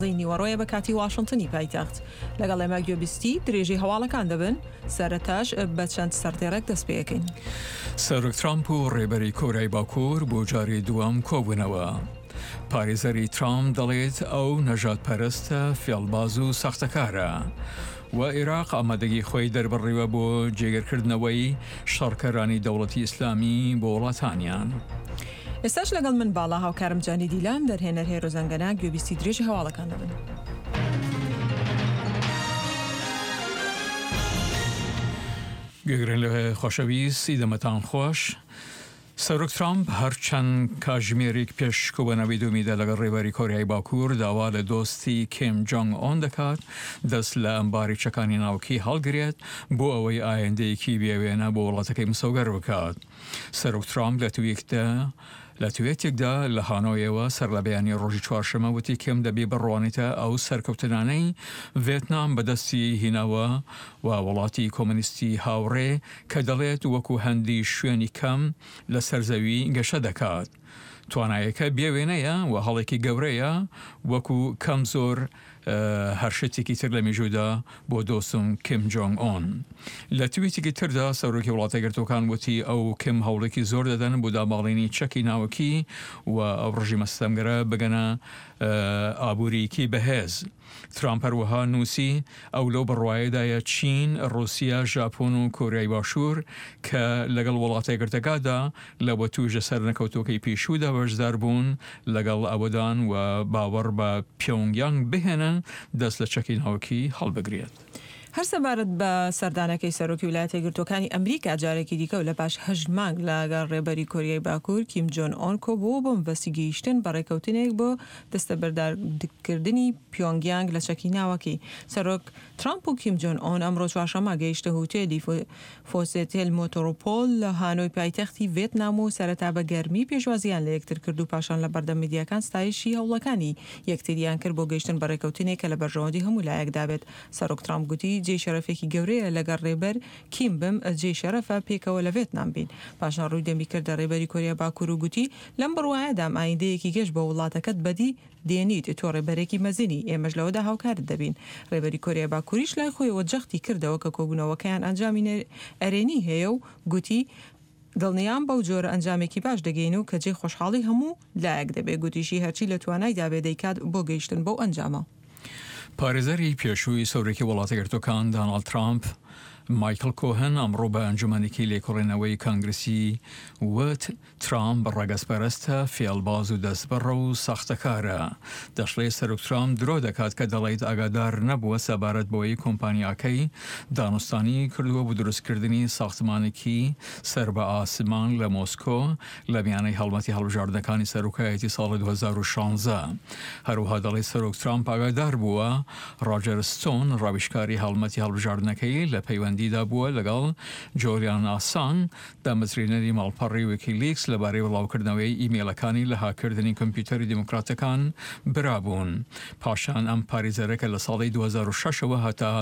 نیوەڕۆیە بە کاتی واشنتنی پایتەخت لەگەڵ ئێمە گوێبیستی درێژی هەواڵەکان دەبن سەرەتاش بە چەند سەرتێڕێک دەست پێەکەین. سەرۆک ترامپ و ڕێبەری کۆریای باکوور بۆ جاری دووەم کۆبوونەوە. پارێزەری ترامپ دەڵێت ئەو نەژادپەرستە فێڵباز و سەختەکارە و عێراق ئامادەگی خۆی دەربڕیوە بۆ جێگەرکردنەوەی شەڕکەرانی دەوڵەتی ئیسلامی بۆ وڵاتانیان. ئێستاش لەگەڵ من باڵا هاوکارم جانی دیلان دەرهێنەر هێرۆزەنگەنە گوێبیستی درێژی هەواڵەکان دەبن. گوێگرن لە خۆشەویستی دەمەتان خۆش. سەرۆک ترامپ هەرچەند کاژمێرێک پێش کۆبوونەوەی دومیدا لەگەڵ ڕێبەری کۆریای باکوور داوا لە دۆستی کیم جۆنگ ئۆن دەکات دەست لە ئەمباری چەکانی ناوکی هەڵگرێت بۆ ئەوەی ئایندەیەکی بێوێنە بۆ وڵاتەکەی مسەوگەر بکات. سەرۆک ترامپ لە توێتێکدا لە هانۆیەوە سەر لە بەیانی ڕۆژی چوارشەمە وتی کێم دەبێ بڕوانێتە ئەو سەرکەوتنانەی ڤێتنام بەدەستی هینەوە و وڵاتی کۆمونیستی هاوڕێ کە دەڵێت وەکو هەندی شوێنی کەم لە سەرزەوی گەشە دەکات. توانایەکە بێوێنەیە و هەڵێکی گەورەیە وەکو کەم زۆر هەر شتێکی تر لە میژوودا بۆ دۆستم کیم جۆنگ ئۆن. لە تویتێکی تردا سەرۆکی وڵاتە یەکگرتووەکان وتی ئەو کیم هەوڵێکی زۆر دەدەن بۆ داماڵێنی چەکی ناوەکی و ئەو ڕژیمە ستەمگەرە بگەنە ئابووریکی بەهێز. ترامپ هەروەها نووسی ئەو لەو بڕوایەدایە چین، رووسیا، ژاپۆن و کۆریای باشوور کە لەگەڵ وڵاتە یەکگرتووەکاندا لە بۆ توێژە سەر نەکەوتوەکەی پێشوودا بەشدار بوون لەگەڵ ئەوەدان و باوەڕ بە پیۆنگیانگ بهێنن دەست لە چەکی ناوەکی هەڵبگرێت. هەر سەبارەت بە سەردانەکەی سەرۆکی ویلایەتە یەکگرتووەکانی ئەمریکا جارێکی دیکە و لە پاش 8 مانگ لەگەڵ ڕێبەری کۆریای باکوور کیم جۆن ئۆن کۆبووە بۆ مڤەستیگەیشتن بە ڕێکەوتنێک بۆ دەستەبەردارکردنی پیۆنگیانگ لە چەکی ناوەکی. سەرۆک ترامپ و کیم جۆن ئۆن ئەمڕۆ چوارشەممە گەیشتە هۆتێلی فۆسێتێل مۆتۆرۆپۆل لە هانۆی پایتەختی ڤێتنام و سەرەتا بە گەرمی پێشوازیان لە یەکتر کرد و پاشان لە بەردەم میدیاکان ستایشی هەوڵەکانی یەکتریان کرد بۆ گەیشتن بە ڕێکەوتنێک کە لە بەرژەوەندی هەموو لایەکدا بێت. سەرۆک ترامپ گوتی جێ شەرەفێکی گەورەیە لەگەڵ ڕێبەر کیم بم جێ شەرەفە پێکەوە لە ڤێتنام بین. پاشان ڕووی دەمی کردە ڕێبەری کۆریا باکوور و گوتی لەم بڕوایەدام ئایندەیەکی گەشت بە وڵاتەکەت بەدی دێنیت تۆ ڕێبەرێکی مەزنی ئێمەش لەوەدا هاوکارت دەبین. ڕێبەری کۆریا باکووریش لای خۆیەوە جەختی کردەوە کە کۆبوونەوەکەیان ئەنجامی ئەرێنی هەیە و گوتی دڵنیان بەو جۆرە ئەنجامێکی باش دەگەین و کە جێ خۆشحاڵی هەموو لایەک دەبێت. گوتیشی هەرچی لە توانای دابێ دەیکات بۆ گەیشتن بەو ئەنجامە. پارێزەری پێشووی سەرۆکی وڵاتە یەکگرتووەکان دۆناڵد ترامپ مایکل کۆهن ئەمڕۆ بە ئەنجومەنێکی لێکۆڵێنەوەی کانگرسی وت ترامپ ڕەگەزپەرستە فێڵباز و دەستبەڕە و سەختەکارە. دەشڵێ سەرۆک ترامپ درۆ دەکات کە دەڵێت ئاگادار نەبووە سەبارەت بۆی کۆمپانیاکەی دانوستانی کردووە بۆ دروستکردنی ساختمانێکی سەر بە ئاسمان لە مۆسکۆ لە میانەی هەڵمەتی هەڵبژاردنەکانی سەرۆکایەتی ساڵی 2016. هەروەها دەڵێت سەرۆک ترامپ ئاگادار بووە ڕۆجەر ستۆن ڕاویشکاری هەڵمەتی هەڵبژاردنەکەی لە پەیوەندیدا بووە لەگەڵ جۆلیان ئاسان دامەزرێنەری ماڵپەڕی ویکیلیکس لەبارەی بڵاوکردنەوەی ئیمێلەکانی لە هاکردنی کۆمپیوتەری دیموکراتەکان برابوون. پاشان ئەم پارێزەرەکە لە ساڵی 2006ەوە هەتا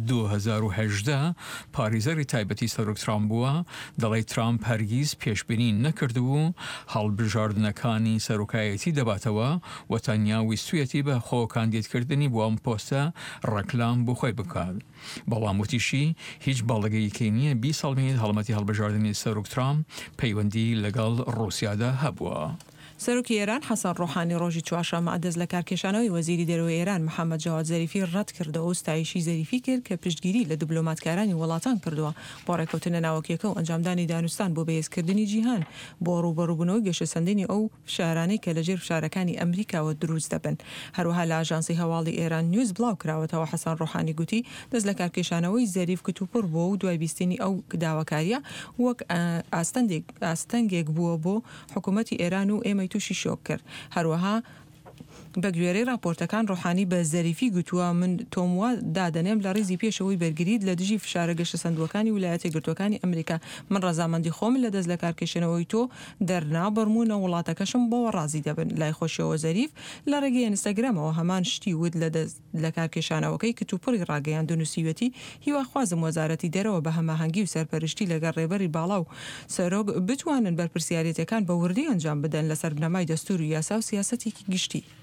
2018 پارێزەری تایبەتی سەرۆک ترامپ بووە. دەڵێت ترامپ هەرگیز پێشبینی نەکردبوو هەڵبژاردنەکانی سەرۆکایەتی دەباتەوە و تەنیا ویستویەتی بە خۆکاندیدکردنی بۆ ئەم پۆستە ڕەکلام بۆ خۆی بکات. بەڵام وتیشی هیچ باڵگەیەکی نییە 20 ساڵ هەڵمەتی هەڵبژاردننی سەرۆک ترامپ پەیوەندی لەگەڵ ڕووسیادا هەبووە. سەرۆکی ئێران حەسەن ڕۆحانی ڕۆژی چوارشەممە دەست لە کارکێشانەوەی وەزیری دەرەوەی ئێران محەممەد جاواد زەریفی ڕەت کردەوە و ستایشی زەریفی کرد کە پشتگیری لە دیبلۆماتکارانی وڵاتان کردووە بۆ ڕێکەوتنە ناوەکیەکە و ئەنجامدانی دانوستان بۆ بەهێزکردنی جیهان بۆ ڕوبەڕووبوونەوەی گەشەسەندنی ئەو فشارانەی کە لەژێر فشارەکانی ئەمریکاوە دروست دەبن. هەروەها لە ئاژانسی هەواڵی ئێران نیوز بڵاو کراوەتەوە حەسەن ڕۆحانی گوتی دەست لە کارکێشانەوەی زەریف کتوپڕ بووە و دوای بیستنی ئەو داواکاریە وەک ئاستەنگێک بووە بۆ حکوومەتی ئێران و ئێمەی تووشی شۆک کرد. هەروەها بە گوێرەی راپۆرتەکان ڕۆحانی بە زەریفی گوتووە من تۆموا دادەنێم لە ڕیزی پێشەوەی بەرگریت لە دژی فشارە گەشە سندوەکانی ویلایەتە یەکگرتووەکانی ئەمریکا. من ڕەزامەندی خۆم لە دەست لە کارکێشانەوەی تۆ دەرنابڕمونە وڵاتەکەشم بۆەوە ڕازی دەبن. لای خۆشیەوە زەریف لە ڕێگەی ئینستاگرامەوە هەمان شتی ود لە کارکێشانەوەکەی کتوپڕی ڕاگەیان دونووسیوەتی هیواخوازم وەزارەتی دەرەوە بە هەماهەنگی و سەرپەرشتی لەگەڵ ڕێبەری باڵا و سەرۆک بتوانن بەرپرسیارەتەکان بە وردی ئەنجام بدەن لەسەر بنەمای دەستور و یاسا و سیاسەتێکی گشتی.